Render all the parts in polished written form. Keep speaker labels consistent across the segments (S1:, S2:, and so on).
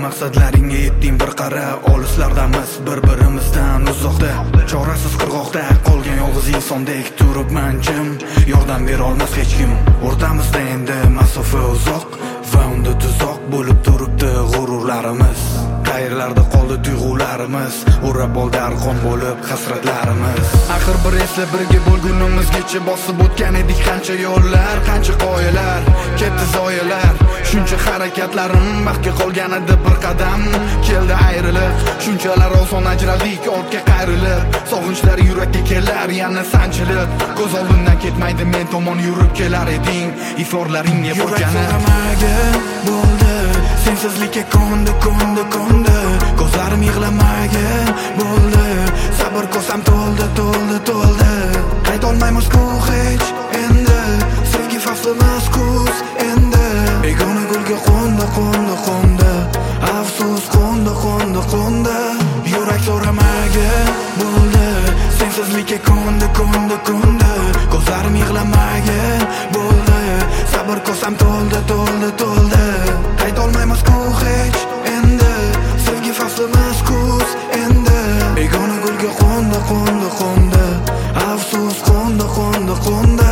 S1: maqsadlaringga yetding bir qara. Olislardamiz bir-birimizdan uzoqda, chorasiz qirg'oqda qolgan yolg'iz insondek turibman jim. Yordam bera olmas hech kim. O'rtamizda endi masofa uzoq va unda tuzoq bo'lib turibdi g'ururlarimiz. Qayerlarda qoldi tuyg'ularimiz, o'rab oldi arqon bo'lib hasratlarimiz. Axir bir esla birga bo'lgunimizgacha bosib o'tgan edik qancha yo'llar, qancha qoyalar, ketdi zoyalar. Shuncha harakatlarim baxtga qolgan edi bir qadam. Keldi ayrilib, shunchalar oson ajraldik ortga qayrilib. Sog'inchlar yurakka kelar yana sanchilib. Ko'z oldimdan ketmaydi men tomon yurib kelar eding. Iflorlaringga bo'lgani bo'ldi. Sensizlikka ko'ndi. Ko'zlarim yig'lamagin bo'ldi. Sabr kosam to'ldi. Qaytolmaymiz-ku hech endi. Sevgi faslimiz kuz endi. Begona gulga qo'ndi. Afsus qo'ndi. Yurak so'ramagin bo'ldi. Sensizlikka ko'ndi. Ko'zlarim yig'lamagin bo'ldi. Sabr kosam to'ldi. Qaytolmaymiz-ku hech endi. Sevgi faslimiz kuz endi. Begona gulga qo'ndi. Afsus qo'ndi.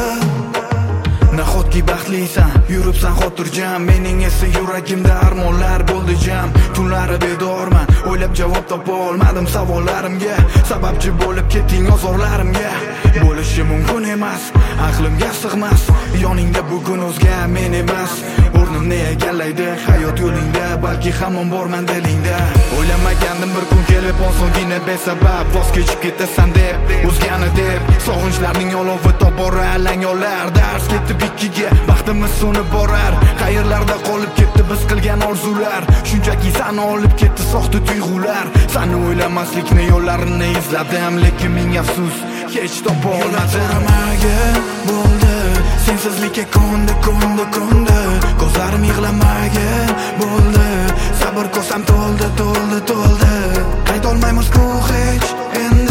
S1: Nahotki baxtlisan, yuribsan xotirjam. Mening esa yuragimda armonlar bo'ldi jam. Tunlari bedorman, o'ylab javob topa olmadim savollarimga. Sababchi bo'lib ketding ozorlarimga. Bo'lishi mumkin emas, aqlimga sig'mas. Yoningda bugun o'zga men emas. O'rnimni egallaydi hayot yo'lingda, balki hamon borman dilingda. O'ylamagandim bir kun kelib osongina besabab voz kechib ketasan deb, o'zgani deb. Sog'inchlarning olovi tobora alang yolar. Dars ketdi ikkiga, baxtimiz so'nib borar. Qayerlarda qolib ketdi biz qilgan orzular. Shunchaki sani olib ketdi soxta tuyg'ular. Sani o'ylamaslikni yo'llarini izladim, lekin ming afsus hech topa olmadim. Bo'ldi. Sensizlikka ko'ndi. Ko'zlarim yig'lamagin bo'ldi. Sabr kosam to'ldi. Qaytolmaymiz-ku hech endi.